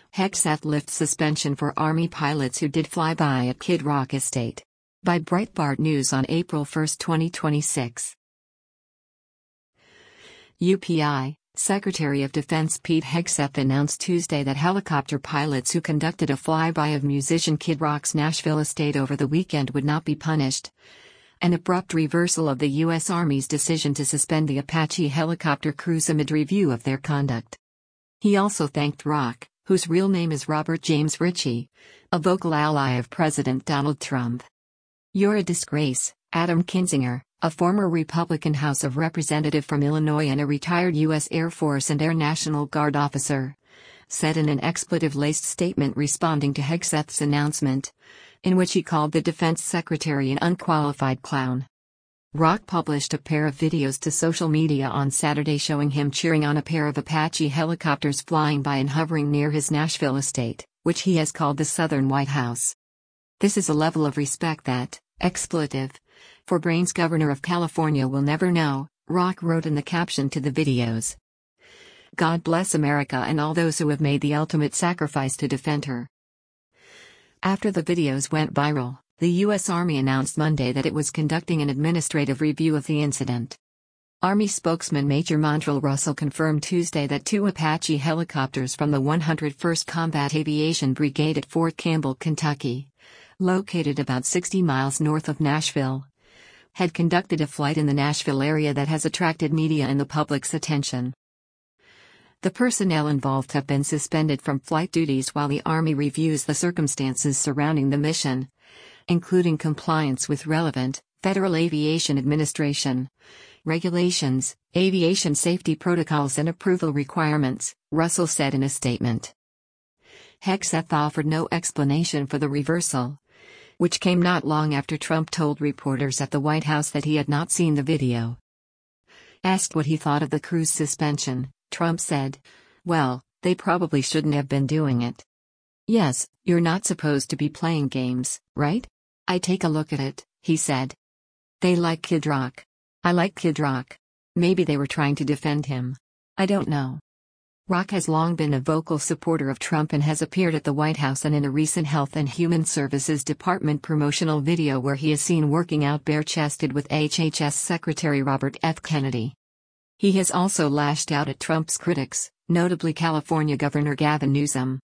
Hegseth lifts suspension for Army pilots who did flyby at Kid Rock estate. By Breitbart News on April 1, 2026. UPI, Secretary of Defense Pete Hegseth announced Tuesday that helicopter pilots who conducted a flyby of musician Kid Rock's Nashville estate over the weekend would not be punished. An abrupt reversal of the U.S. Army's decision to suspend the Apache helicopter crews amid review of their conduct. He also thanked Rock, whose real name is Robert James Ritchie, a vocal ally of President Donald Trump. "You're a disgrace," Adam Kinzinger, a former Republican House of Representative from Illinois and a retired U.S. Air Force and Air National Guard officer, said in an expletive-laced statement responding to Hegseth's announcement, in which he called the defense secretary an unqualified clown. Rock published a pair of videos to social media on Saturday showing him cheering on a pair of Apache helicopters flying by and hovering near his Nashville estate, which he has called the Southern White House. "This is a level of respect that, expletive, for brains Governor of California will never know," Rock wrote in the caption to the videos. "God bless America and all those who have made the ultimate sacrifice to defend her." After the videos went viral, the U.S. Army announced Monday that it was conducting an administrative review of the incident. Army spokesman Major Montrell Russell confirmed Tuesday that 2 Apache helicopters from the 101st Combat Aviation Brigade at Fort Campbell, Kentucky, located about 60 miles north of Nashville, had conducted a flight in the Nashville area that has attracted media and the public's attention. The personnel involved have been suspended from flight duties while the Army reviews the circumstances surrounding the mission, including compliance with relevant Federal Aviation Administration regulations, aviation safety protocols and approval requirements, Russell said in a statement. Hegseth offered no explanation for the reversal, which came not long after Trump told reporters at the White House that he had not seen the video. Asked what he thought of the crew's suspension, Trump said, "Well, they probably shouldn't have been doing it. Yes, you're not supposed to be playing games, right? I take a look at it," he said. "They like Kid Rock. I like Kid Rock. Maybe they were trying to defend him. I don't know." Rock has long been a vocal supporter of Trump and has appeared at the White House and in a recent Health and Human Services Department promotional video where he is seen working out bare-chested with HHS Secretary Robert F. Kennedy. He has also lashed out at Trump's critics, notably California Governor Gavin Newsom.